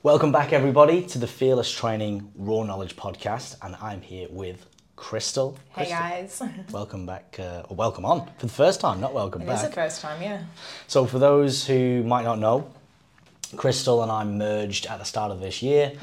Welcome back, everybody, to the Fearless Training Raw Knowledge Podcast, and I'm here with Crystal. Hey guys. Welcome back, or welcome on for the first time, not welcome back. It is the first time, yeah. So for those who might not know, Crystal and I merged at the start of this year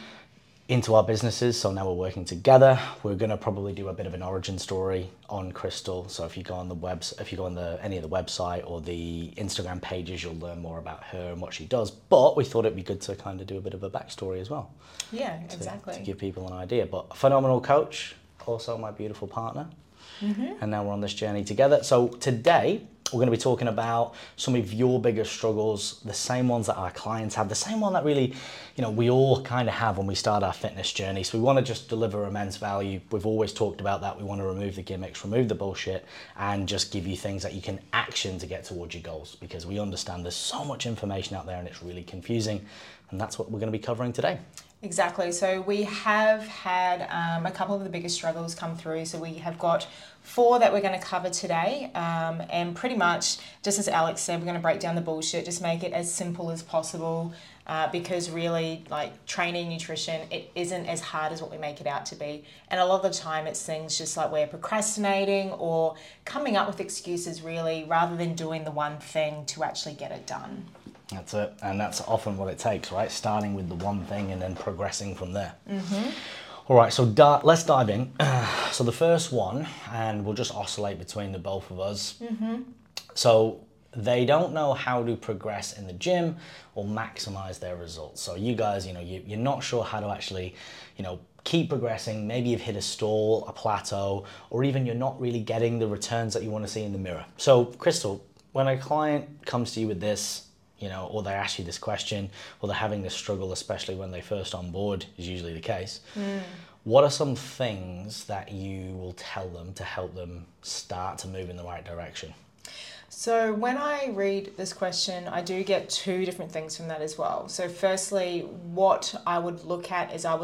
into our businesses, so now we're working together. We're going to probably do a bit of an origin story on Crystal. So if you go on the any of the website or the Instagram pages, you'll learn more about her and what she does. But we thought it'd be good to kind of do a bit of a backstory as well. Yeah, exactly. To give people an idea. But a phenomenal coach, also my beautiful partner. And now we're on this journey together. So today we're going to be talking about some of your biggest struggles, the same ones that our clients have, the same one that really, we all kind of have when we start our fitness journey. So we want to just deliver immense value. We've always talked about that. We want to remove the gimmicks, remove the bullshit, and just give you things that you can action to get towards your goals, because we understand there's so much information out there and it's really confusing. And that's what we're going to be covering today. Exactly. So we have had a couple of the biggest struggles come through. So we have got 4 that we're going to cover today. And pretty much, just as Alex said, we're going to break down the bullshit, just make it as simple as possible. Because really, like training, nutrition, it isn't as hard as what we make it out to be. And a lot of the time it's things just like we're procrastinating or coming up with excuses really, rather than doing the one thing to actually get it done. That's it. And that's often what it takes, right? Starting with the one thing and then progressing from there. All right, so let's dive in. So the first one, and we'll just oscillate between the both of us. So they don't know how to progress in the gym or maximize their results. So you guys, you're not sure how to actually, keep progressing. Maybe you've hit a stall, a plateau, or even you're not really getting the returns that you want to see in the mirror. So Crystal, when a client comes to you with this, or they ask you this question, or they're having this struggle, especially when they first on board, is usually the case. What are some things that you will tell them to help them start to move in the right direction? So when I read this question, I do get 2 different things from that as well. So firstly, what I would look at is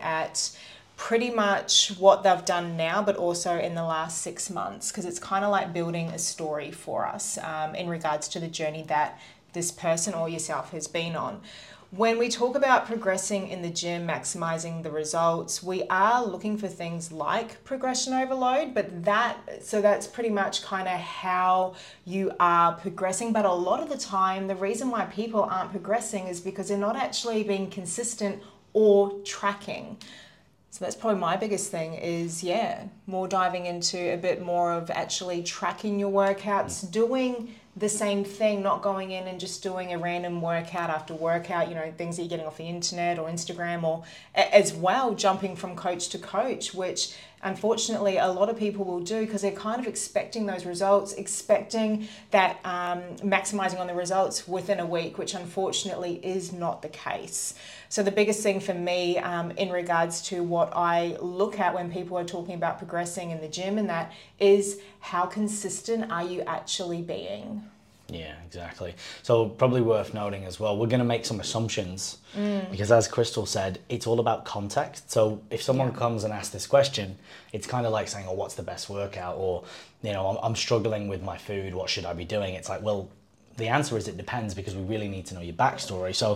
pretty much what they've done now, but also in the last 6 months, because it's kind of like building a story for us in regards to the journey that this person or yourself has been on. When we talk about progressing in the gym, maximizing the results, we are looking for things like progression overload, but that's pretty much kind of how you are progressing. But a lot of the time, the reason why people aren't progressing is because they're not actually being consistent or tracking. So that's probably my biggest thing is, more diving into a bit more of actually tracking your workouts, doing the same thing, not going in and just doing a random workout after workout, things that you're getting off the internet or Instagram, or as well jumping from coach to coach, which unfortunately a lot of people will do because they're kind of expecting those results, expecting that maximizing on the results within a week, which unfortunately is not the case. So the biggest thing for me in regards to what I look at when people are talking about progressing in the gym, and that is how consistent are you actually being? Yeah, exactly. So probably worth noting as well, we're going to make some assumptions because as Crystal said, it's all about context. So if someone comes and asks this question, it's kind of like saying, oh, what's the best workout? Or, I'm struggling with my food. What should I be doing? It's like, well, the answer is it depends, because we really need to know your backstory. So,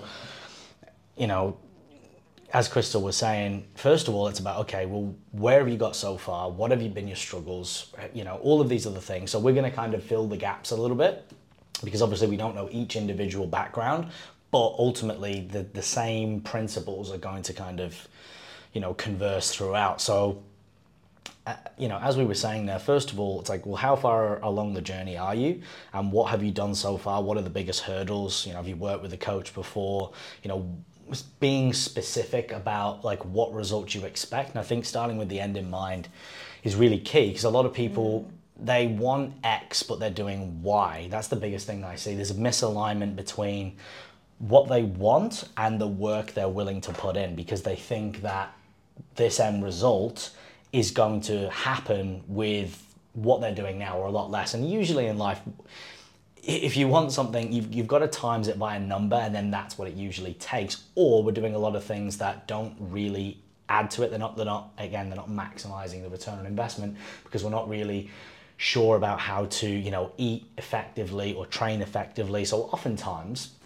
as Crystal was saying, first of all, it's about, okay, well, where have you got so far? What have been your struggles? All of these other things. So we're going to kind of fill the gaps a little bit, because obviously we don't know each individual background, but ultimately the same principles are going to kind of, converse throughout. So, as we were saying there, first of all, it's like, well, how far along the journey are you? And what have you done so far? What are the biggest hurdles? Have you worked with a coach before? Being specific about like what results you expect. And I think starting with the end in mind is really key, because a lot of people, they want X, but they're doing Y. That's the biggest thing that I see. There's a misalignment between what they want and the work they're willing to put in, because they think that this end result is going to happen with what they're doing now or a lot less. And usually in life, if you want something, you've got to times it by a number, and then that's what it usually takes. Or we're doing a lot of things that don't really add to it. They're not maximizing the return on investment, because we're not really sure about how to, eat effectively or train effectively. So oftentimes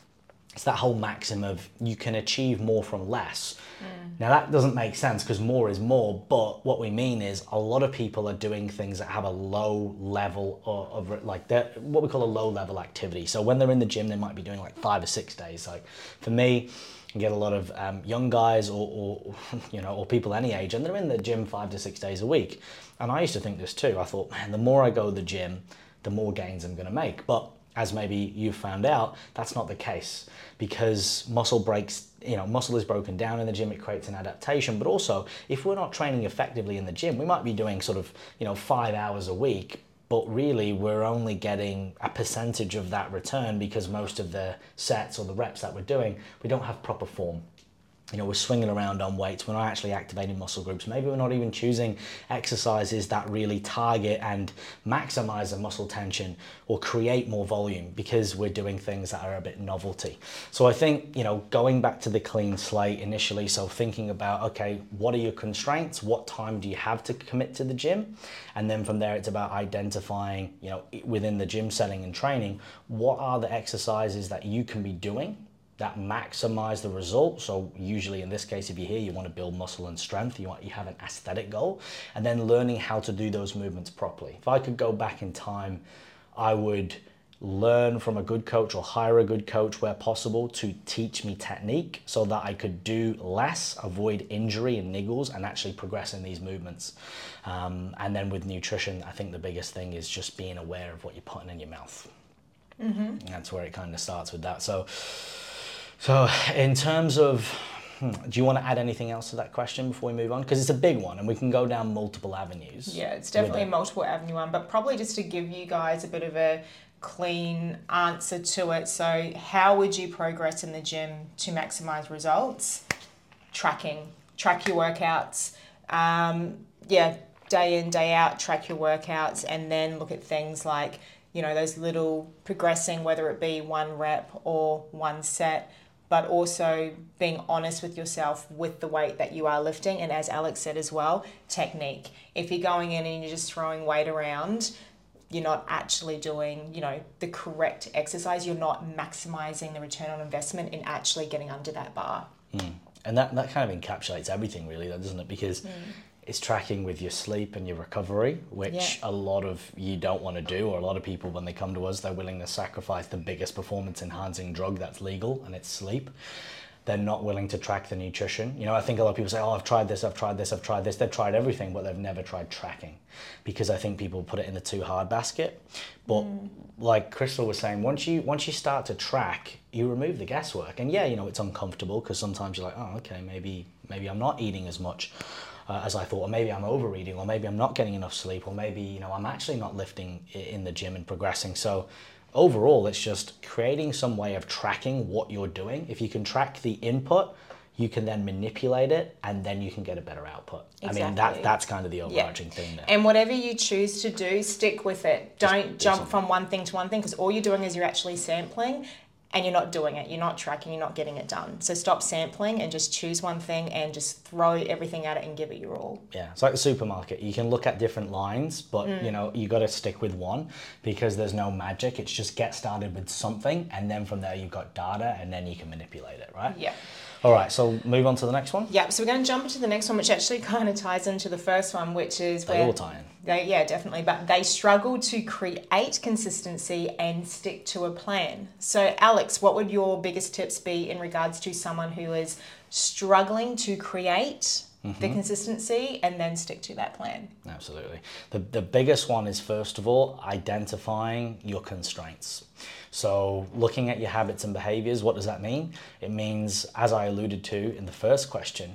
it's that whole maxim of you can achieve more from less. Now that doesn't make sense because more is more, but what we mean is a lot of people are doing things that have a low level of like what we call a low level activity. So when they're in the gym, they might be doing like 5 or 6 days. Like for me, I get a lot of young guys or or people any age, and they're in the gym 5 to 6 days a week. And I used to think this too. I thought, man, the more I go to the gym, the more gains I'm going to make. But as maybe you've found out, that's not the case, because muscle is broken down in the gym, it creates an adaptation. But also, if we're not training effectively in the gym, we might be doing sort of 5 hours a week, but really we're only getting a percentage of that return because most of the sets or the reps that we're doing, we don't have proper form. We're swinging around on weights, we're not actually activating muscle groups. Maybe we're not even choosing exercises that really target and maximize the muscle tension or create more volume because we're doing things that are a bit novelty. So I think, going back to the clean slate initially, so thinking about, okay, what are your constraints? What time do you have to commit to the gym? And then from there, it's about identifying, within the gym setting and training, what are the exercises that you can be doing that maximize the result. So usually in this case, if you're here, you want to build muscle and strength, you have an aesthetic goal, and then learning how to do those movements properly. If I could go back in time, I would learn from a good coach or hire a good coach where possible to teach me technique so that I could do less, avoid injury and niggles, and actually progress in these movements. And then with nutrition, I think the biggest thing is just being aware of what you're putting in your mouth. And that's where it kind of starts with that. So in terms of, do you want to add anything else to that question before we move on? Because it's a big one and we can go down multiple avenues. Yeah, it's definitely a multiple avenue one, but probably just to give you guys a bit of a clean answer to it. So how would you progress in the gym to maximize results? Track your workouts. Day in, day out, track your workouts, and then look at things like, those little progressing, whether it be 1 rep or 1 set, but also being honest with yourself with the weight that you are lifting. And as Alex said as well, technique. If you're going in and you're just throwing weight around, you're not actually doing, the correct exercise. You're not maximizing the return on investment in actually getting under that bar. And that kind of encapsulates everything really, doesn't it? Because it's tracking with your sleep and your recovery, which a lot of you don't want to do, or a lot of people, when they come to us, they're willing to sacrifice the biggest performance enhancing drug that's legal, and it's sleep. They're not willing to track the nutrition. I think a lot of people say, oh, I've tried this. They've tried everything, but they've never tried tracking, because I think people put it in the too hard basket. But like Crystal was saying, once you start to track, you remove the guesswork. And it's uncomfortable because sometimes you're like, oh, okay, maybe I'm not eating as much as I thought, or maybe I'm overeating, or maybe I'm not getting enough sleep, or maybe I'm actually not lifting in the gym and progressing. So overall, it's just creating some way of tracking what you're doing. If you can track the input, you can then manipulate it, and then you can get a better output. Exactly. I mean, that's kind of the overarching thing there. And whatever you choose to do, stick with it. Don't jump from one thing to one thing, because all you're doing is you're actually sampling, and you're not doing it, you're not tracking, you're not getting it done. So stop sampling and just choose one thing and just throw everything at it and give it your all. Yeah, it's like the supermarket. You can look at different lines, but you got to stick with one, because there's no magic. It's just get started with something, and then from there you've got data, and then you can manipulate it, right? Yeah. All right, so move on to the next one. Yeah, so we're going to jump into the next one, which actually kind of ties into the first one, which is they all tie in. Yeah, definitely. But they struggle to create consistency and stick to a plan. So, Alex, what would your biggest tips be in regards to someone who is struggling to create the consistency and then stick to that plan? Absolutely. The biggest one is, first of all, identifying your constraints. So looking at your habits and behaviors, what does that mean? It means, as I alluded to in the first question,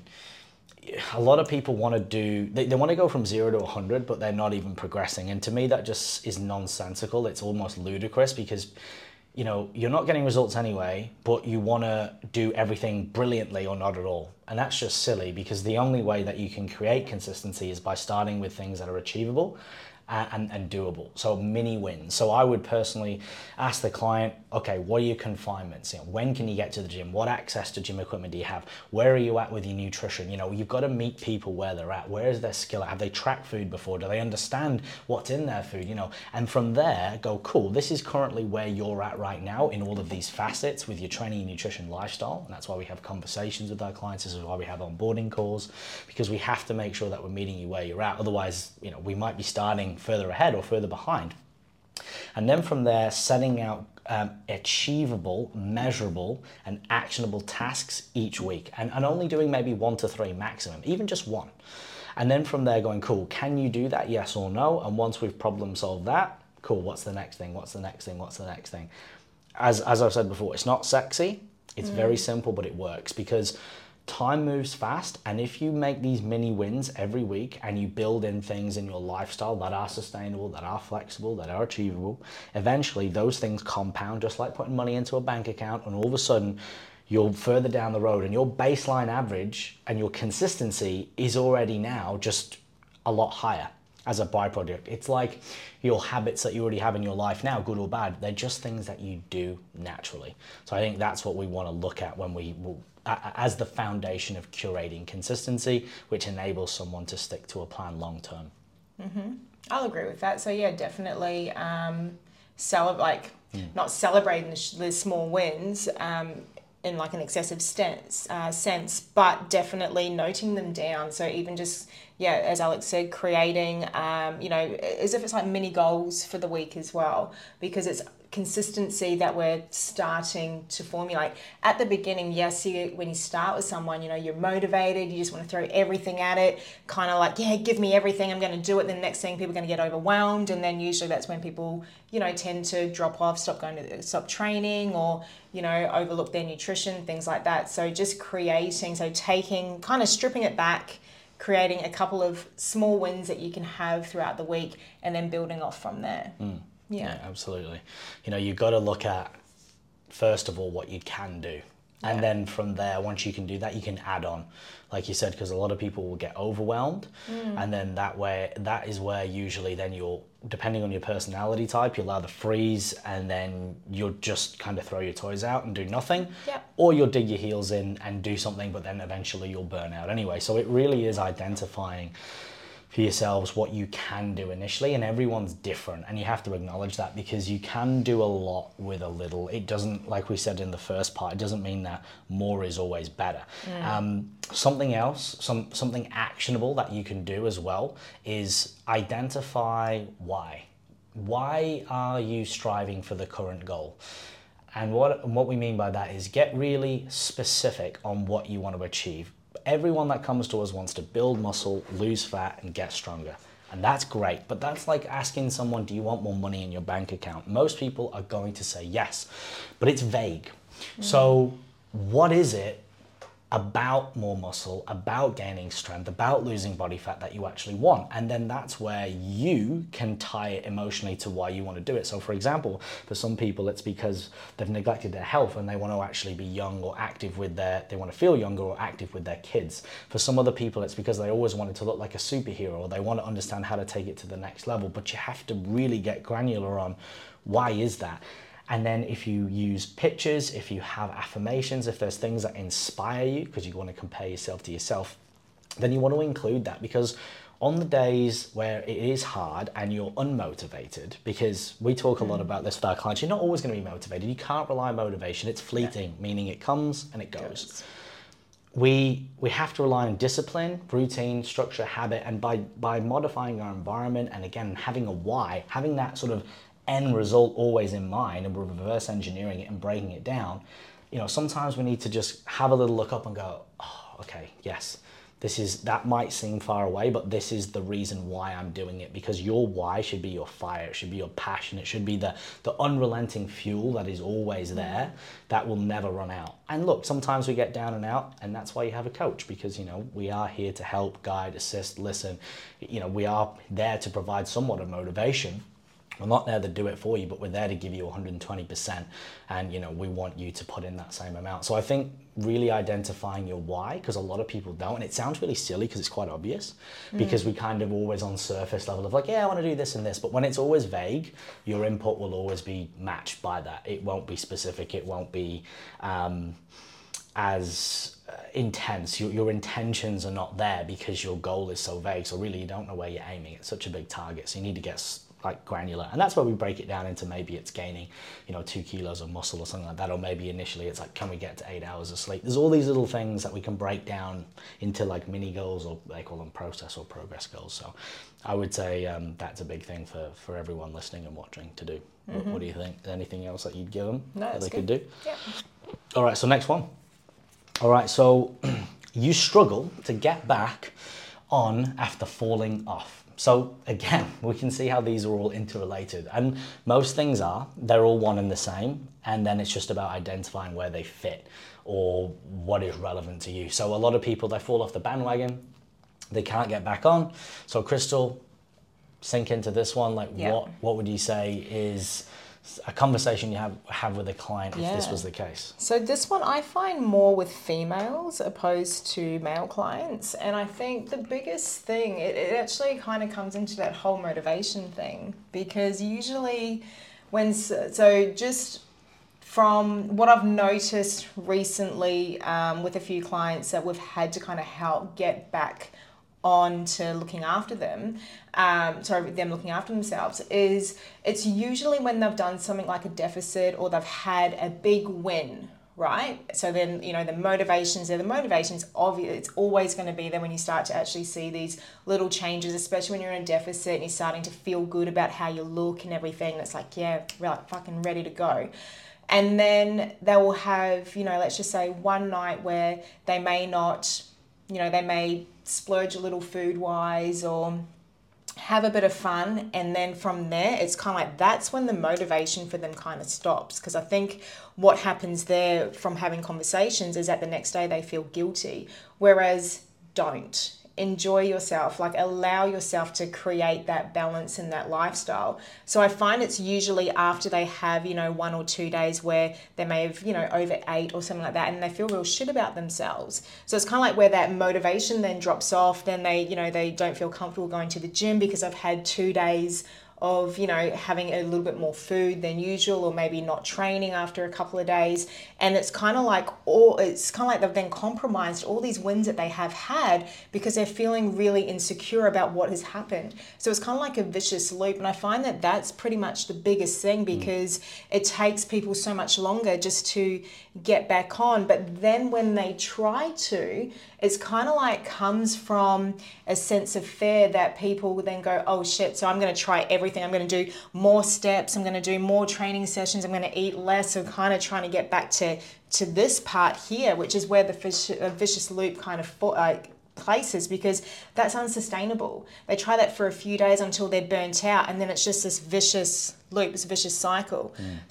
a lot of people want to do, they want to go from 0 to 100, but they're not even progressing. And to me, that just is nonsensical. It's almost ludicrous, because you're not getting results anyway, but you want to do everything brilliantly or not at all. And that's just silly, because the only way that you can create consistency is by starting with things that are achievable and doable. So mini wins. So I would personally ask the client, okay, what are your confinements? You know, when can you get to the gym? What access to gym equipment do you have? Where are you at with your nutrition? You know, you've got to meet people where they're at. Where is their skill at? Have they tracked food before? Do they understand what's in their food? You know, and from there go, cool, this is currently where you're at right now in all of these facets with your training, nutrition, lifestyle. And that's why we have conversations with our clients. This is why we have onboarding calls, because we have to make sure that we're meeting you where you're at. Otherwise, you know, we might be starting further ahead or further behind. And then from there, setting out achievable, measurable, and actionable tasks each week, and only doing maybe 1 to 3 maximum, even just 1. And then from there going, cool, can you do that? Yes or no? And once we've problem solved that, cool, what's the next thing? What's the next thing? What's the next thing? As I've said before, it's not sexy. It's very simple, but it works because time moves fast, and if you make these mini wins every week and you build in things in your lifestyle that are sustainable, that are flexible, that are achievable, eventually those things compound, just like putting money into a bank account, and all of a sudden you're further down the road and your baseline average and your consistency is already now just a lot higher as a byproduct. It's like your habits that you already have in your life now, good or bad, they're just things that you do naturally. So I think that's what we want to look at when we will, as the foundation of curating consistency, which enables someone to stick to a plan long term. I'll agree with that. So yeah, definitely not celebrating the small wins in like an excessive sense, but definitely noting them down. So even just, yeah, as Alex said, creating, as if it's like mini goals for the week as well, because it's consistency that we're starting to formulate. At the beginning, yes, when you start with someone, you're motivated, you just want to throw everything at it, kind of like, yeah, give me everything, I'm going to do it. Then the next thing, people are going to get overwhelmed, and then usually that's when people, tend to drop off, stop training, or, overlook their nutrition, things like that. So just taking, kind of stripping it back, creating a couple of small wins that you can have throughout the week, and then building off from there. Yeah, absolutely. You've got to look at, first of all, what you can do. And then from there, once you can do that, you can add on, like you said, because a lot of people will get overwhelmed. And then that is where usually then depending on your personality type, you'll either freeze and then you'll just kind of throw your toys out and do nothing. Or you'll dig your heels in and do something, but then eventually you'll burn out anyway. So it really is identifying for yourselves what you can do initially, and everyone's different, and you have to acknowledge that, because you can do a lot with a little. It doesn't, like we said in the first part, it doesn't mean that more is always better. Something else, something actionable that you can do as well is identify why. Why are you striving for the current goal? And what we mean by that is get really specific on what you want to achieve. Everyone that comes to us wants to build muscle, lose fat, and get stronger. And that's great, but that's like asking someone, do you want more money in your bank account? Most people are going to say yes, but it's vague. So what is it about more muscle, about gaining strength, about losing body fat that you actually want? And then that's where you can tie it emotionally to why you want to do it. So for example, for some people, it's because they've neglected their health and they want to actually be young or active they want to feel younger or active with their kids. For some other people, it's because they always wanted to look like a superhero, or they want to understand how to take it to the next level. But you have to really get granular on why is that. And then if you use pictures, if you have affirmations, if there's things that inspire you, because you want to compare yourself to yourself, then you want to include that. Because on the days where it is hard and you're unmotivated, because we talk a lot about this with our clients, you're not always going to be motivated. You can't rely on motivation. It's fleeting, meaning it comes and it goes. We have to rely on discipline, routine, structure, habit, and by modifying our environment, and again, having a why, having that sort of end result always in mind, and we're reverse engineering it and breaking it down. Sometimes we need to just have a little look up and go, oh, okay, yes, that might seem far away, but this is the reason why I'm doing it. Because your why should be your fire, it should be your passion, it should be the unrelenting fuel that is always there, that will never run out. And look, sometimes we get down and out, and that's why you have a coach, because we are here to help, guide, assist, listen. We are there to provide somewhat of motivation. We're not there to do it for you, but we're there to give you 120%. And, you know, we want you to put in that same amount. So I think really identifying your why, because a lot of people don't, and it sounds really silly because it's quite obvious, because we kind of always on surface level of like, yeah, I want to do this and this. But when it's always vague, your input will always be matched by that. It won't be specific. It won't be as intense. Your intentions are not there because your goal is so vague. So really you don't know where you're aiming. It's such a big target. So you need to get like granular, and that's where we break it down into maybe it's gaining, you know, 2 kilos of muscle or something like that, or maybe initially it's like, can we get to 8 hours of sleep? There's all these little things that we can break down into like mini goals, or they call them process or progress goals. So I would say that's a big thing for everyone listening and watching to do. What do you think? Anything else that you'd give them that they could do? Yeah. All right, so next one. All right, so you struggle to get back on after falling off. So again, we can see how these are all interrelated, and most things they're all one and the same, and then it's just about identifying where they fit or what is relevant to you. So a lot of people, they fall off the bandwagon, they can't get back on. So Crystal, sink into this one, like what would you say is a conversation you have with a client if this was the case? So this one I find more with females opposed to male clients, and I think the biggest thing, it actually kind of comes into that whole motivation thing, because usually so just from what I've noticed recently with a few clients that we've had to kind of help get back on to looking after them, them looking after themselves, is it's usually when they've done something like a deficit or they've had a big win, right? So then, you know, the motivation's obvious. It's always going to be there when you start to actually see these little changes, especially when you're in a deficit and you're starting to feel good about how you look and everything. It's like, yeah, we're like fucking ready to go. And then they will have, you know, let's just say one night where they may not, you know, they may splurge a little food-wise or have a bit of fun, and then from there it's kind of like that's when the motivation for them kind of stops, because I think what happens there from having conversations is that the next day they feel guilty, whereas don't. Enjoy yourself, like allow yourself to create that balance in that lifestyle. So I find it's usually after they have, you know, 1 or 2 days where they may have, you know, overate or something like that, and they feel real shit about themselves. So it's kind of like where that motivation then drops off. Then they, you know, they don't feel comfortable going to the gym because I've had 2 days of, you know, having a little bit more food than usual, or maybe not training after a couple of days. And it's kind of like they've then compromised all these wins that they have had because they're feeling really insecure about what has happened. So it's kind of like a vicious loop. And I find that that's pretty much the biggest thing, because it takes people so much longer just to get back on. But then when they try to, it's kind of like comes from a sense of fear that people would then go, oh shit, so I'm going to try everything. I'm going to do more steps. I'm going to do more training sessions. I'm going to eat less. So kind of trying to get back to this part here, which is where the vicious loop kind of places, because that's unsustainable. They try that for a few days until they're burnt out, and then it's just this vicious loop, this vicious cycle.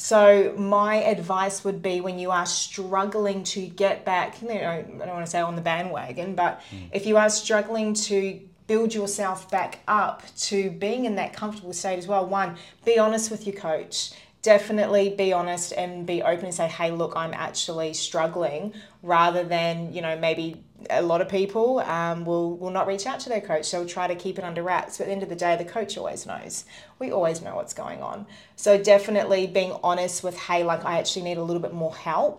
So my advice would be, when you are struggling to get back, you know, I don't want to say on the bandwagon, but if you are struggling to build yourself back up to being in that comfortable state as well, one, be honest with your coach. Definitely be honest and be open and say, hey, look, I'm actually struggling, rather than, you know, maybe a lot of people will not reach out to their coach. They'll try to keep it under wraps. But at the end of the day, the coach always knows. We always know what's going on. So definitely being honest with, hey, like I actually need a little bit more help.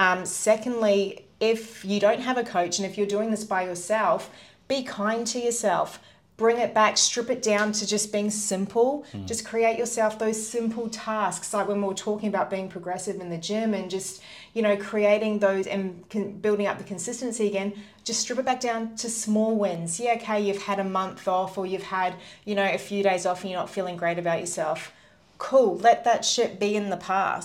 Secondly, if you don't have a coach and if you're doing this by yourself, be kind to yourself. Bring it back, strip it down to just being simple. Just create yourself those simple tasks, like when we were talking about being progressive in the gym, and just, you know, creating those and building up the consistency again. Just strip it back down to small wins. Yeah, okay, you've had a month off, or you've had, you know, a few days off and you're not feeling great about yourself. Cool, let that shit be in the past.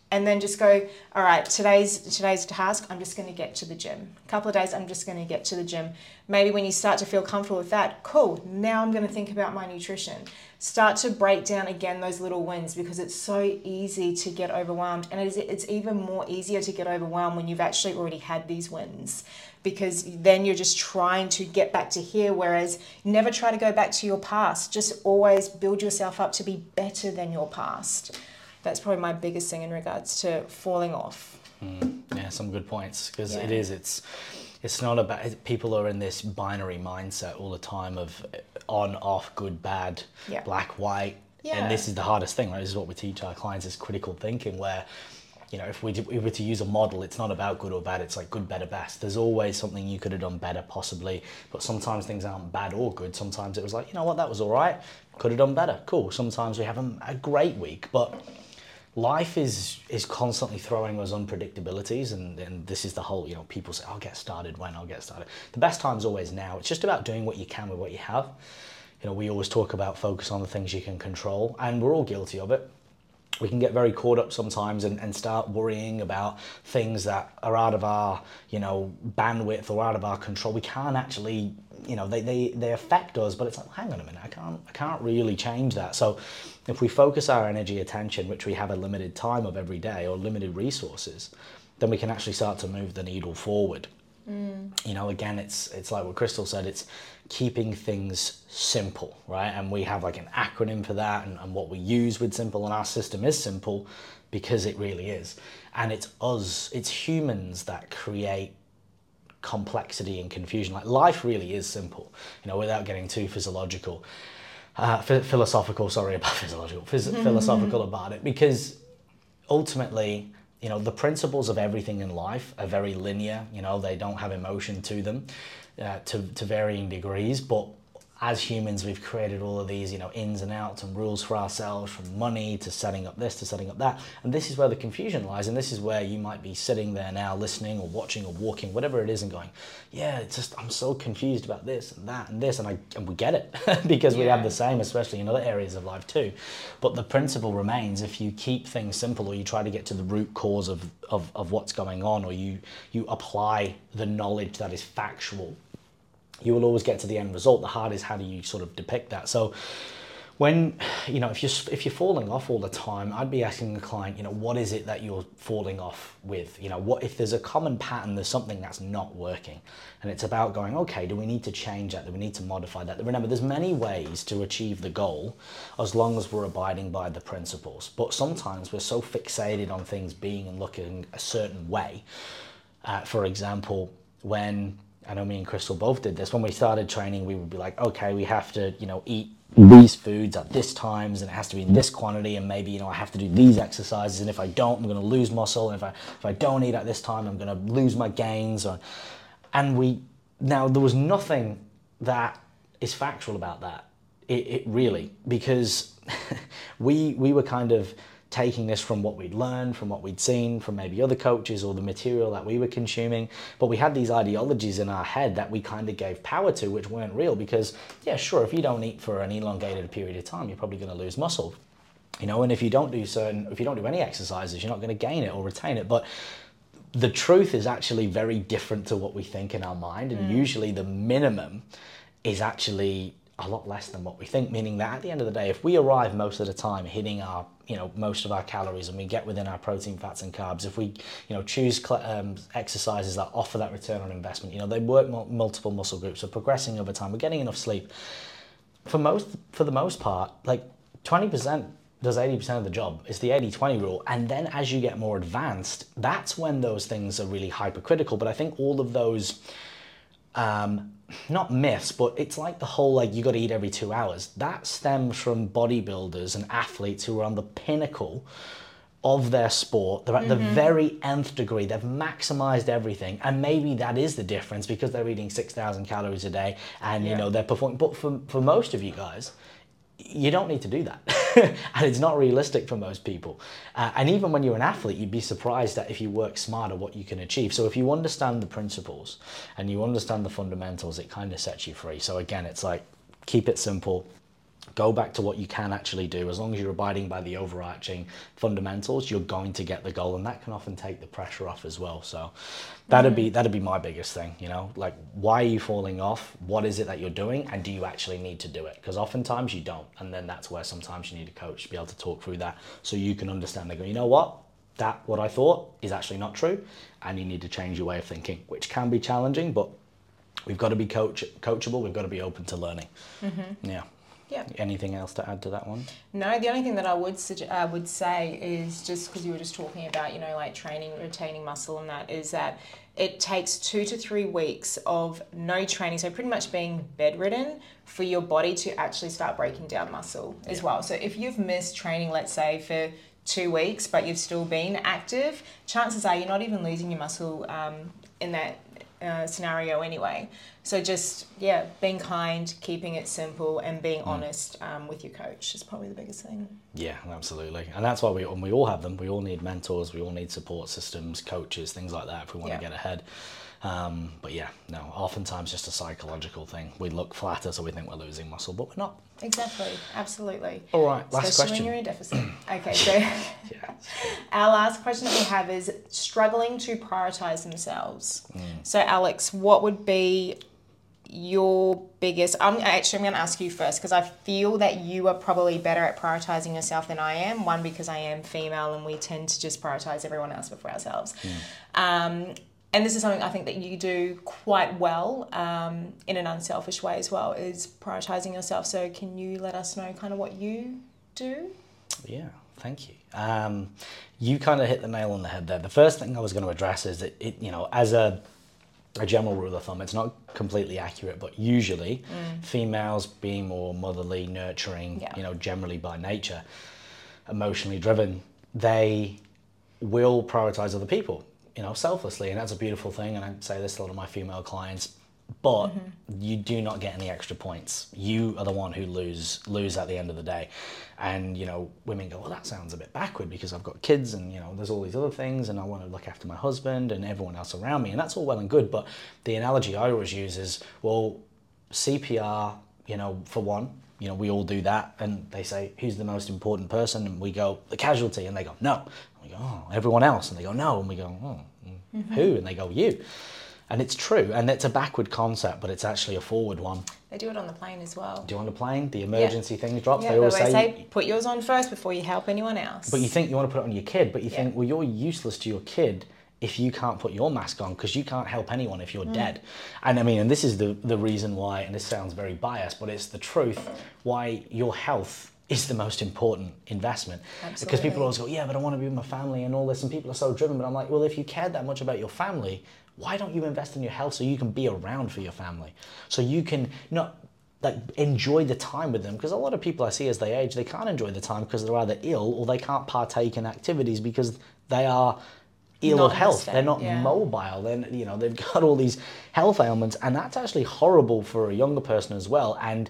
And then just go, all right, today's task, I'm just going to get to the gym. A couple of days, I'm just going to get to the gym. Maybe when you start to feel comfortable with that, cool, now I'm going to think about my nutrition. Start to break down again those little wins, because it's so easy to get overwhelmed. And it's even more easier to get overwhelmed when you've actually already had these wins, because then you're just trying to get back to here, whereas never try to go back to your past. Just always build yourself up to be better than your past. That's probably my biggest thing in regards to falling off. Yeah, some good points, because it's not about, people are in this binary mindset all the time of on, off, good, bad, black, white. Yeah. And this is the hardest thing, right? This is what we teach our clients, is critical thinking, where, you know, if we were to use a model, it's not about good or bad, it's like good, better, best. There's always something you could have done better, possibly, but sometimes things aren't bad or good. Sometimes it was like, you know what, that was all right, could have done better, cool. Sometimes we have a great week, but life is constantly throwing us unpredictabilities, and this is the whole, you know, people say, I'll get started when I'll get started. The best time's always now. It's just about doing what you can with what you have. You know, we always talk about focus on the things you can control, and we're all guilty of it. We can get very caught up sometimes and start worrying about things that are out of our, you know, bandwidth or out of our control. We can't actually, you know, they affect us, but it's like, hang on a minute, I can't really change that. So if we focus our energy, attention, which we have a limited time of every day or limited resources, then we can actually start to move the needle forward. You know, again, it's like what Crystal said, it's keeping things simple, right? And we have like an acronym for that, and what we use with simple, and our system is simple because it really is. And it's us, it's humans that create complexity and confusion. Like, life really is simple, you know, without getting too philosophical about it, because ultimately, you know, the principles of everything in life are very linear. You know, they don't have emotion to them, to varying degrees. But as humans, we've created all of these, you know, ins and outs and rules for ourselves, from money to setting up this to setting up that. And this is where the confusion lies. And this is where you might be sitting there now, listening or watching or walking, whatever it is, and going, yeah, it's just, I'm so confused about this and that and this. And we get it because we have the same, especially in other areas of life too. But the principle remains: if you keep things simple, or you try to get to the root cause of what's going on, or you apply the knowledge that is factual, you will always get to the end result. The hard is, how do you sort of depict that? So when, you know, if you're falling off all the time, I'd be asking the client, you know, what is it that you're falling off with? You know, what if there's a common pattern, there's something that's not working, and it's about going, okay, do we need to change that? Do we need to modify that? Remember, there's many ways to achieve the goal, as long as we're abiding by the principles. But sometimes we're so fixated on things being and looking a certain way. For example, when, I know me and Crystal both did this, when we started training, we would be like, okay, we have to, you know, eat these foods at this times, and it has to be in this quantity, and maybe, you know, I have to do these exercises, and if I don't, I'm going to lose muscle, and if I don't eat at this time, I'm going to lose my gains. Now there was nothing that is factual about that. It really, because we were kind of taking this from what we'd learned, from what we'd seen, from maybe other coaches or the material that we were consuming. But we had these ideologies in our head that we kind of gave power to, which weren't real, because, yeah, sure, if you don't eat for an elongated period of time, you're probably going to lose muscle. You know, and if you don't do any exercises, you're not going to gain it or retain it. But the truth is actually very different to what we think in our mind. And usually the minimum is actually a lot less than what we think, meaning that at the end of the day, if we arrive most of the time hitting our, you know, most of our calories, and we get within our protein, fats and carbs, if we, you know, choose exercises that offer that return on investment, you know, they work multiple muscle groups, so progressing over time, we're getting enough sleep, for the most part, like 20% does 80% of the job. It's the 80-20 rule. And then as you get more advanced, that's when those things are really hypercritical. But I think all of those, not myths, but it's like the whole, like, you got to eat every 2 hours. That stems from bodybuilders and athletes who are on the pinnacle of their sport. They're at the very nth degree. They've maximized everything. And maybe that is the difference, because they're eating 6,000 calories a day and, you know, they're performing. But for most of you guys, you don't need to do that. And it's not realistic for most people. And even when you're an athlete, you'd be surprised that if you work smarter, what you can achieve. So if you understand the principles and you understand the fundamentals, it kind of sets you free. So again, it's like, keep it simple, Go back to what you can actually do. As long as you're abiding by the overarching fundamentals, you're going to get the goal, and that can often take the pressure off as well. So that'd be my biggest thing, you know, like, why are you falling off? What is it that you're doing? And do you actually need to do it? Because oftentimes you don't. And then that's where sometimes you need a coach to be able to talk through that so you can understand. They go, you know what? What I thought is actually not true. And you need to change your way of thinking, which can be challenging, but we've got to be coachable. We've got to be open to learning. Yeah. Yeah. Anything else to add to that one? No, the only thing that I would say is, just because you were just talking about, you know, like training, retaining muscle and that, is that it takes 2 to 3 weeks of no training, so pretty much being bedridden, for your body to actually start breaking down muscle as well. So if you've missed training, let's say for 2 weeks, but you've still been active, chances are you're not even losing your muscle in that scenario anyway. So just, being kind, keeping it simple, and being honest with your coach is probably the biggest thing. Yeah, absolutely. And that's why we all have them. We all need mentors. We all need support systems, coaches, things like that if we want to get ahead. But oftentimes just a psychological thing. We look flatter, so we think we're losing muscle, but we're not. Exactly, absolutely. All right, last Especially question. when you're in deficit. Okay, so our last question that we have is struggling to prioritize themselves. So Alex, what would be your biggest... I'm going to ask you first, because I feel that you are probably better at prioritizing yourself than I am. One, because I am female and we tend to just prioritize everyone else before ourselves. And this is something I think that you do quite well in an unselfish way as well, is prioritizing yourself. So can you let us know kind of what you do? Yeah, thank you. You kind of hit the nail on the head there. The first thing I was going to address is that, as a general rule of thumb, it's not completely accurate, but usually females, being more motherly, nurturing, generally by nature, emotionally driven, they will prioritize other people, selflessly. And that's a beautiful thing. And I say this to a lot of my female clients, but you do not get any extra points. You are the one who lose at the end of the day. And, women go, well, that sounds a bit backward because I've got kids and, there's all these other things and I want to look after my husband and everyone else around me. And that's all well and good. But the analogy I always use is, well, CPR, for one, we all do that. And they say, who's the most important person? And we go, the casualty. And they go, no. And we go, oh, everyone else. And they go, no. And we go, oh, who? And they go, you. And it's true, and it's a backward concept, but it's actually a forward one. They do it on the plane as well. Do on the plane? The emergency things drop. Yeah, they always say, put yours on first before you help anyone else. But you think you want to put it on your kid, but you think, well, you're useless to your kid if you can't put your mask on, because you can't help anyone if you're dead. And and this is the reason why, and this sounds very biased, but it's the truth, why your health is the most important investment. Absolutely. Because people always go, yeah, but I want to be with my family and all this, and people are so driven. But I'm like, well, if you cared that much about your family, why don't you invest in your health so you can be around for your family? So you can not enjoy the time with them, because a lot of people I see as they age, they can't enjoy the time because they're either ill or they can't partake in activities because they are ill of health. They're not mobile. Then they've got all these health ailments, and that's actually horrible for a younger person as well. And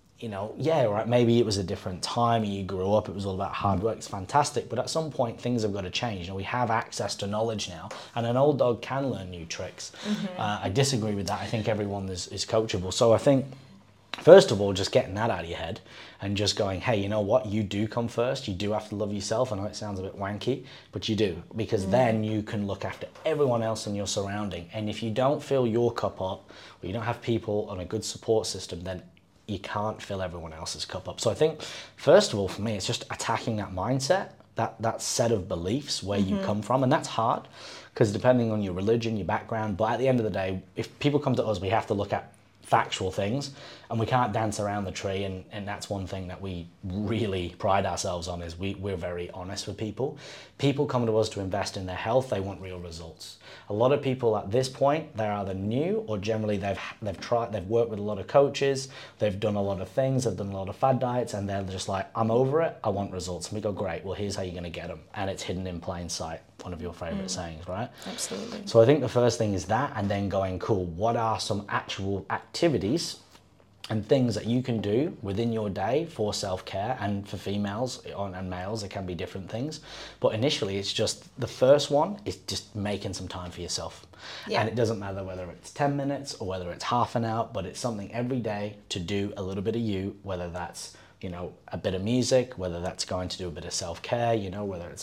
maybe it was a different time and you grew up, it was all about hard work, it's fantastic, but at some point things have got to change. We have access to knowledge now, and an old dog can learn new tricks. I disagree with that. I think everyone is coachable. So I think, first of all, just getting that out of your head and just going, hey, you know what, you do come first, you do have to love yourself. I know it sounds a bit wanky, but you do, because then you can look after everyone else in your surrounding. And if you don't fill your cup up, or you don't have people on a good support system, then you can't fill everyone else's cup up. So I think, first of all, for me, it's just attacking that mindset, that set of beliefs where you come from. And that's hard, because depending on your religion, your background, but at the end of the day, if people come to us, we have to look at factual things, and we can't dance around the tree. And that's one thing that we really pride ourselves on, is we're very honest with people. People come to us to invest in their health. They want real results. A lot of people at this point, they're either new, or generally they've worked with a lot of coaches, they've done a lot of things, they've done a lot of fad diets, and they're just like, I'm over it, I want results. And we go, great, well, here's how you're going to get them. And it's hidden in plain sight, one of your favorite sayings, right? Absolutely. So I think the first thing is that, and then going, cool, what are some actual activities and things that you can do within your day for self-care? And for females and males, it can be different things. But initially, it's just, the first one is just making some time for yourself. And it doesn't matter whether it's 10 minutes or whether it's half an hour, but it's something every day to do a little bit of you, whether that's a bit of music, whether that's going to do a bit of self-care, whether it's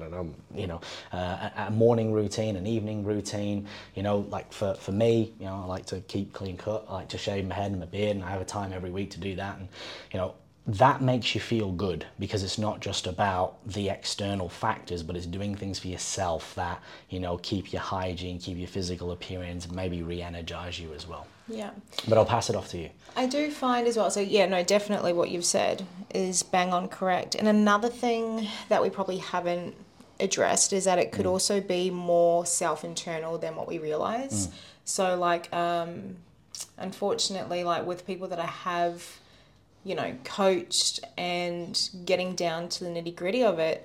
a morning routine, an evening routine, like for me, I like to keep clean cut, I like to shave my head and my beard, and I have a time every week to do that. And, that makes you feel good, because it's not just about the external factors, but it's doing things for yourself that, keep your hygiene, keep your physical appearance, maybe re-energize you as well. Yeah. But I'll pass it off to you. I do find as well, so yeah, no, definitely what you've said is bang on correct. And another thing that we probably haven't addressed is that it could also be more self-internal than what we realize. So like, unfortunately, like with people that I have, coached and getting down to the nitty gritty of it,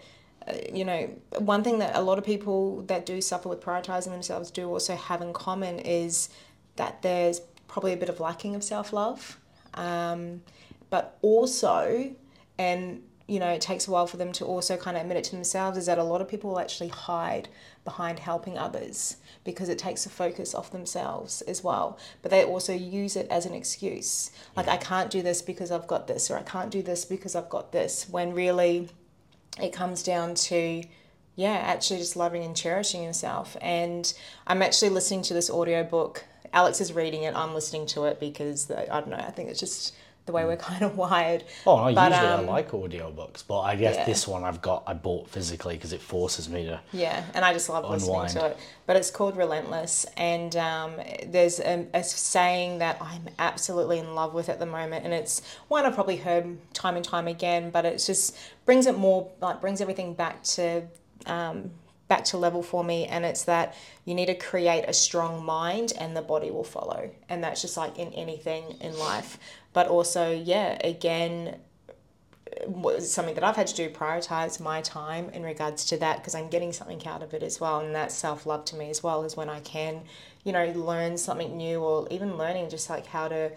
one thing that a lot of people that do suffer with prioritizing themselves do also have in common is that there's probably a bit of lacking of self-love. But also, and it takes a while for them to also kind of admit it to themselves, is that a lot of people will actually hide behind helping others because it takes the focus off themselves as well. But they also use it as an excuse. Like, I can't do this because I've got this, or I can't do this because I've got this, when really it comes down to, actually just loving and cherishing yourself. And I'm actually listening to this audiobook. Alex is reading it, I'm listening to it because, I don't know, I think it's just the way we're kind of wired. Oh, no, usually I like audiobooks, but I guess this one I bought physically because it forces me to and I just love listening to it. But it's called Relentless, and there's a saying that I'm absolutely in love with at the moment, and it's one I've probably heard time and time again, but it just brings everything back to level for me, and it's that you need to create a strong mind and the body will follow. And that's just like in anything in life. But also, again, something that I've had to do, prioritize my time in regards to that, because I'm getting something out of it as well. And that's self-love to me as well, is when I can, learn something new, or even learning just like how to,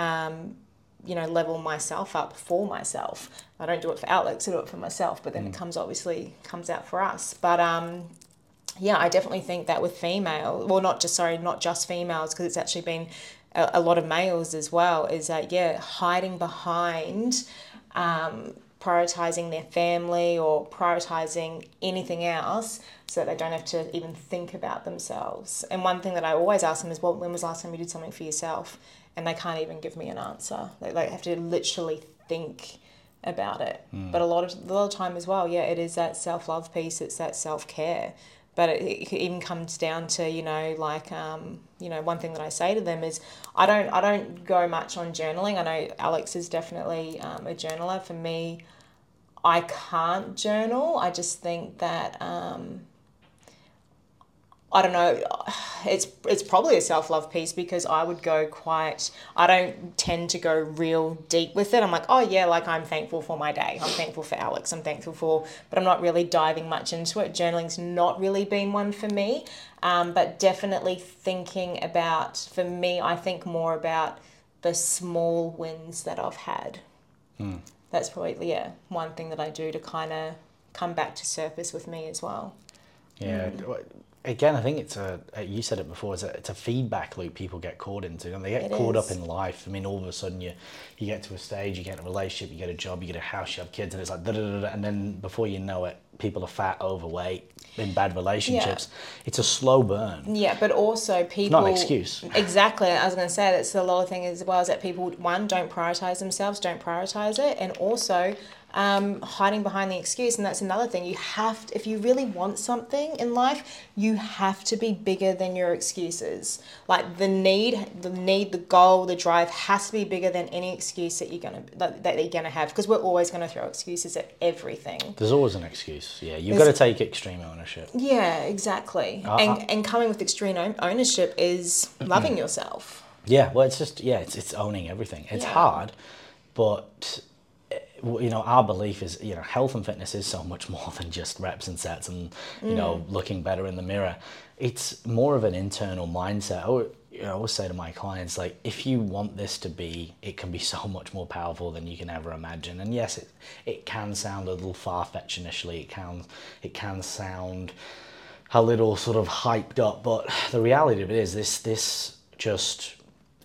level myself up for myself. I don't do it for Alex, I do it for myself, but then it comes out for us. But I definitely think that with not just females, because it's actually been a lot of males as well, is that, hiding behind prioritizing their family or prioritizing anything else so that they don't have to even think about themselves. And one thing that I always ask them is, well, when was the last time you did something for yourself? And they can't even give me an answer. They have to literally think about it. But a lot of time as well, it is that self-love piece, it's that self-care. But it even comes down to, one thing that I say to them is, I don't go much on journaling. I know Alex is definitely a journaler. For me, I can't journal. I just think that, I don't know, it's probably a self-love piece, because I don't tend to go real deep with it. I'm like, I'm thankful for my day. I'm thankful for Alex. But I'm not really diving much into it. Journaling's not really been one for me. But definitely thinking about, for me, I think more about the small wins that I've had. That's probably, one thing that I do to kind of come back to surface with me as well. Yeah. Again, I think you said it before, it's a feedback loop people get caught into, and they get caught up in life. I mean, all of a sudden you get to a stage, you get a relationship, you get a job, you get a house, you have kids, and it's like and then before you know it, people are fat, overweight, in bad relationships. It's a slow burn. Yeah, but also people... Not an excuse. Exactly. I was going to say, that's the lot of thing as well, is that people, one, don't prioritize themselves, don't prioritize it, and also hiding behind the excuse. And that's another thing. If you really want something in life, you have to be bigger than your excuses. Like the need, the goal, the drive has to be bigger than any excuse that you're gonna have, because we're always gonna throw excuses at everything. There's always an excuse. Yeah, you've got to take extreme ownership. Yeah, exactly. And coming with extreme ownership is loving yourself. Yeah, well, it's just it's owning everything. It's hard, but our belief is, health and fitness is so much more than just reps and sets and, looking better in the mirror. It's more of an internal mindset. I always say to my clients, like, if you want this to be, it can be so much more powerful than you can ever imagine. And yes, it can sound a little far-fetched initially. It can sound a little sort of hyped up, but the reality of it is this just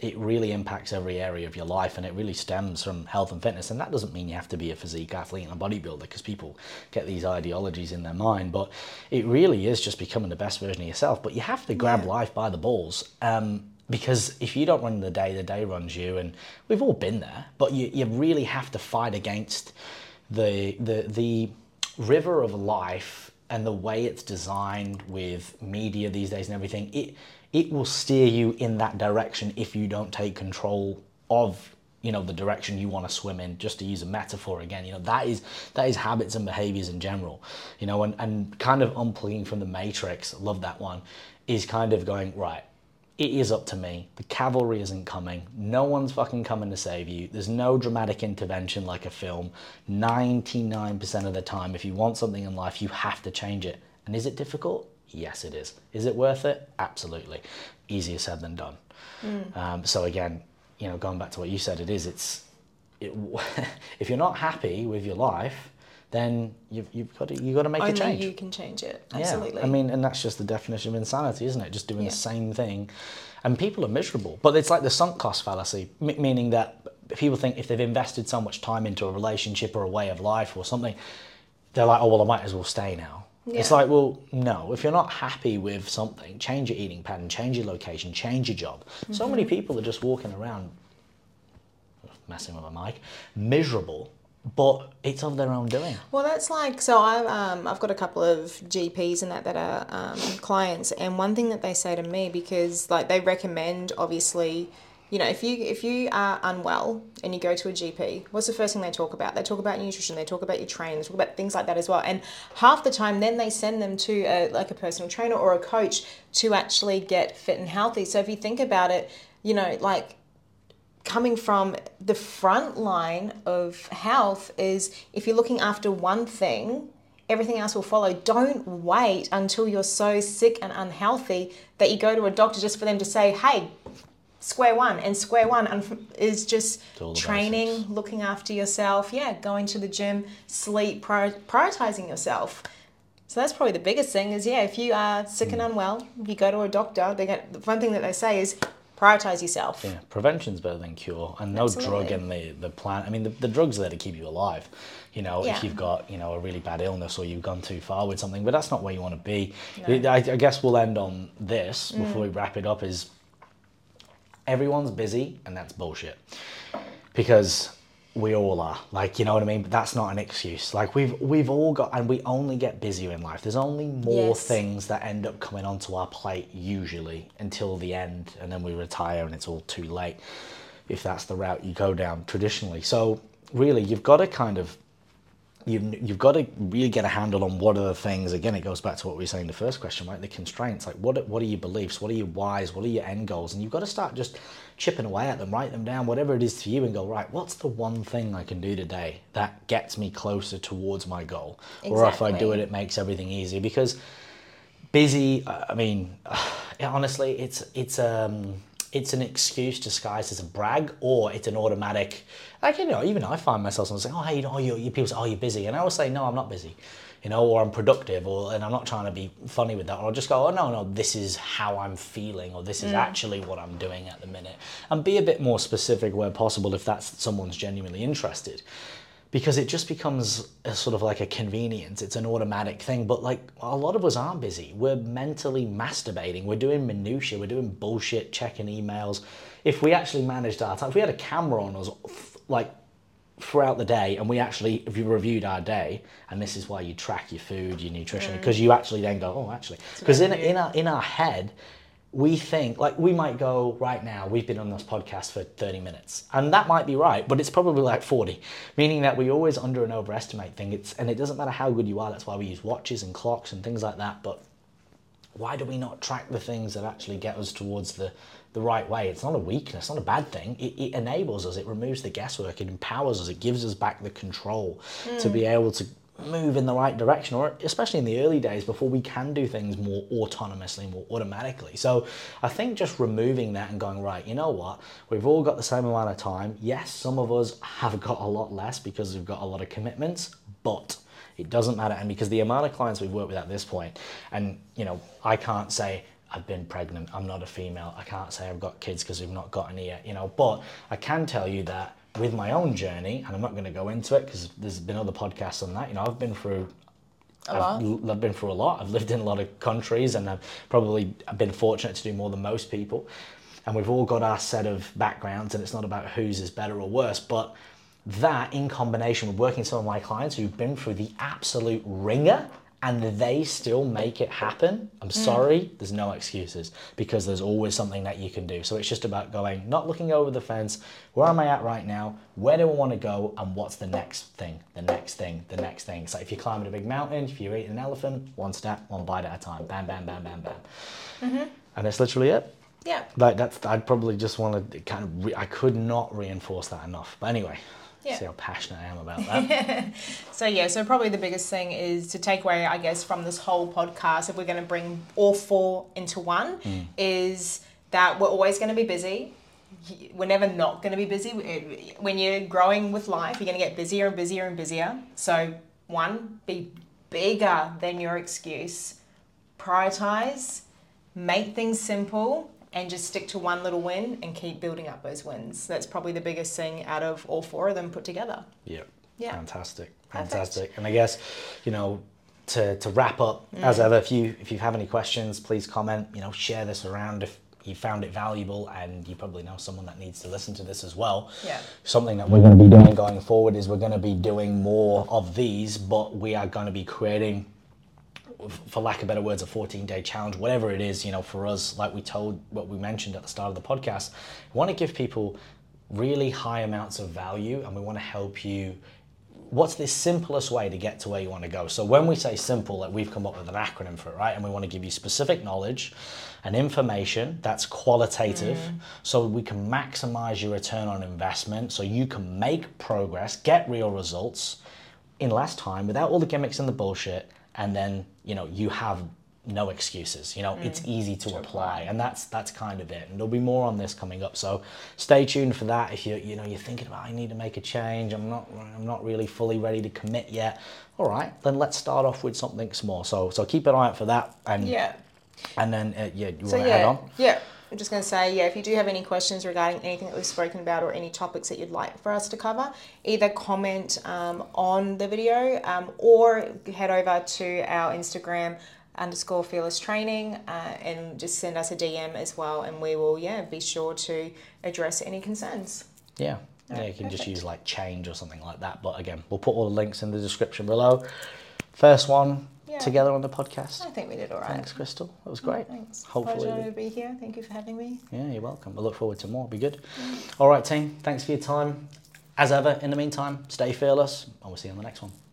it really impacts every area of your life, and it really stems from health and fitness. And that doesn't mean you have to be a physique athlete and a bodybuilder, because people get these ideologies in their mind, but it really is just becoming the best version of yourself. But you have to grab life by the balls, because if you don't run the day runs you, and we've all been there. But you really have to fight against the river of life and the way it's designed with media these days and everything. It will steer you in that direction if you don't take control of, you know, the direction you want to swim in. Just to use a metaphor again, you know, that is habits and behaviors in general, you know, and kind of unplugging from the matrix, love that one, is kind of going, right, it is up to me. The cavalry isn't coming. No one's fucking coming to save you. There's no dramatic intervention like a film. 99% of the time, if you want something in life, you have to change it. And is it difficult? Yes, it is. Is it worth it? Absolutely. Easier said than done. So again, you know, going back to what you said, if you're not happy with your life, then you've got to make a change. Only you can change it. Absolutely. Yeah. I mean, and that's just the definition of insanity, isn't it? Just doing the same thing, and people are miserable. But it's like the sunk cost fallacy, meaning that people think if they've invested so much time into a relationship or a way of life or something, they're like, oh well, I might as well stay now. Yeah. It's like, well, no, if you're not happy with something, change your eating pattern, change your location, change your job. So many people are just walking around, messing with my mic, miserable, but it's of their own doing. Well, that's like, so I've got a couple of GPs and that are clients, and one thing that they say to me, because like they recommend, obviously, you know, if you are unwell and you go to a GP, what's the first thing they talk about? They talk about nutrition, they talk about your training, they talk about things like that as well. And half the time then they send them to a personal trainer or a coach to actually get fit and healthy. So if you think about it, you know, like coming from the front line of health is, if you're looking after one thing, everything else will follow. Don't wait until you're so sick and unhealthy that you go to a doctor just for them to say, hey, square one. And square one is just training, basics. Looking after yourself, going to the gym, sleep, prioritizing yourself. So that's probably the biggest thing is, if you are sick and unwell, you go to a doctor, the one thing that they say is prioritize yourself. Yeah, prevention's better than cure, and no drug in the plan. I mean, the drugs are there to keep you alive. You know, if you've got, you know, a really bad illness or you've gone too far with something, but that's not where you want to be. No. I guess we'll end on this before we wrap it up, is everyone's busy, and that's bullshit. Because we all are, like, you know what I mean? But that's not an excuse. Like, we've all got, and we only get busier in life. There's only more things that end up coming onto our plate usually until the end, and then we retire and it's all too late, if that's the route you go down traditionally. So really, you've got to kind of, you've got to really get a handle on what are the things. Again, it goes back to what we were saying in the first question, right? The constraints, like what are your beliefs? What are your whys? What are your end goals? And you've got to start just chipping away at them, write them down, whatever it is to you, and go, right, what's the one thing I can do today that gets me closer towards my goal? Exactly. Or if I do it, it makes everything easier. Because busy, I mean, honestly, it's an excuse disguised as a brag, or it's an automatic, like, you know, even I find myself saying, oh, hey, you know, you people say, oh, you're busy. And I always say, no, I'm not busy, you know, or I'm productive, and I'm not trying to be funny with that. Or I'll just go, oh, no, this is how I'm feeling, or this is actually what I'm doing at the minute. And be a bit more specific where possible if that's someone's genuinely interested. Because it just becomes a sort of like a convenience. It's an automatic thing. But like, a lot of us aren't busy. We're mentally masturbating. We're doing minutiae. We're doing bullshit, checking emails. If we actually managed our time, if we had a camera on us like throughout the day, and we actually, if you reviewed our day, and this is why you track your food, your nutrition, because you actually then go, oh, actually, because in our head, we think, like, we might go, right now, we've been on this podcast for 30 minutes. And that might be right, but it's probably like 40. Meaning that we always under and overestimate things. And it doesn't matter how good you are. That's why we use watches and clocks and things like that. But why do we not track the things that actually get us towards the right way? It's not a weakness, not a bad thing. It enables us. It removes the guesswork. It empowers us. It gives us back the control to be able to move in the right direction, or especially in the early days before we can do things more autonomously, more automatically. So I think just removing that and going, right, you know what, we've all got the same amount of time. Yes, some of us have got a lot less because we've got a lot of commitments, but it doesn't matter. And because the amount of clients we've worked with at this point, and you know, I can't say I've been pregnant, I'm not a female, I can't say I've got kids because we've not got any yet, you know, but I can tell you that with my own journey, and I'm not going to go into it because there's been other podcasts on that, you know, I've been through I've been through a lot. I've lived in a lot of countries, and I've been fortunate to do more than most people. And we've all got our set of backgrounds, and it's not about whose is better or worse, but that in combination with working with some of my clients who've been through the absolute ringer and they still make it happen, I'm sorry, there's no excuses, because there's always something that you can do. So it's just about going, not looking over the fence, where am I at right now, where do I want to go, and what's the next thing, the next thing, the next thing. So if you're climbing a big mountain, if you're eating an elephant, one step, one bite at a time, bam, bam, bam, bam, bam. And that's literally it. Yeah. Like I'd probably just want to I could not reinforce that enough. But anyway, see how passionate I am about that. So probably the biggest thing is to take away, I guess, from this whole podcast, if we're going to bring all four into one, is that we're always going to be busy. We're never not going to be busy. When you're growing with life, you're going to get busier and busier and busier. So one, be bigger than your excuse. Prioritize, make things simple, and just stick to one little win and keep building up those wins. That's probably the biggest thing out of all four of them put together. Yeah. Fantastic. Perfect. And I guess, you know, to wrap up, as ever, if you have any questions, please comment, you know, share this around if you found it valuable, and you probably know someone that needs to listen to this as well. Yeah. Something that we're going to be doing going forward is we're going to be doing more of these, but we are going to be creating, for lack of better words, a 14-day challenge, whatever it is, you know, for us, like what we mentioned at the start of the podcast, we want to give people really high amounts of value, and we want to help you. What's the simplest way to get to where you want to go? So when we say simple, like, we've come up with an acronym for it, right? And we want to give you specific knowledge and information that's qualitative, so we can maximize your return on investment, so you can make progress, get real results in less time without all the gimmicks and the bullshit. And then, you know, you have no excuses. You know, it's easy to apply, and that's kind of it. And there'll be more on this coming up, so stay tuned for that. If you're thinking about, I need to make a change, I'm not really fully ready to commit yet. All right, then let's start off with something small. So keep an eye out for that. And and then you want to head on? Yeah. I'm just going to say, if you do have any questions regarding anything that we've spoken about or any topics that you'd like for us to cover, either comment on the video or head over to our Instagram _fearless training and just send us a DM as well, and we will be sure to address any concerns. You can just use like change or something like that, but again, we'll put all the links in the description below. First one together on the podcast. I think we did all right. Thanks, Crystal. That was great. Thanks. Hopefully. Pleasure to be here. Thank you for having me. Yeah, you're welcome. I look forward to more. Be good. All right, team. Thanks for your time. As ever, in the meantime, stay fearless, and we'll see you on the next one.